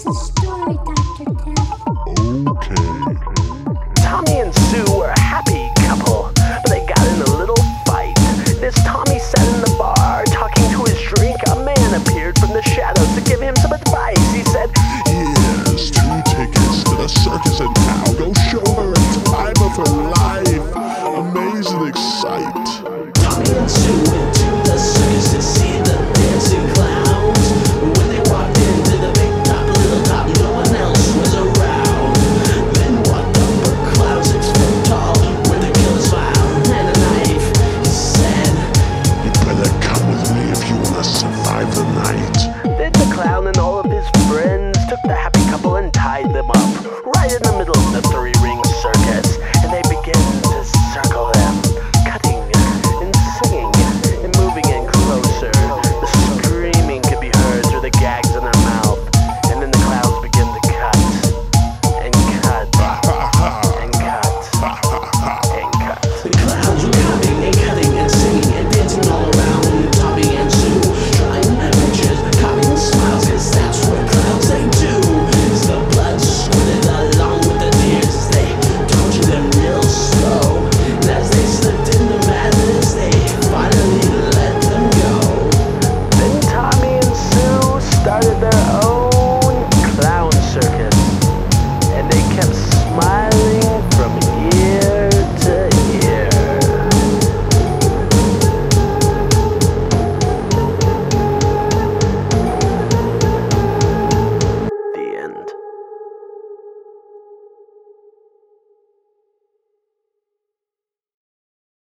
the story, Dr. Death. Okay. Tommy and Sue were a happy couple, but they got in a little fight. This Tommy sat in the bar, talking to his drink. A man appeared from the shadows to give him some advice. He said, "Here's 2 tickets to the circus in town. Go show her a time of her life. Amaze and excite." Tommy and Sue went to the circus to see the dancing clowns. When they walked into the big top, little top, no one else was around. Then walked up a cloud 6 foot tall, with a killer smile and a knife. He said, "You better come with me if you want to survive the night." then the clown and all of his friends took the happy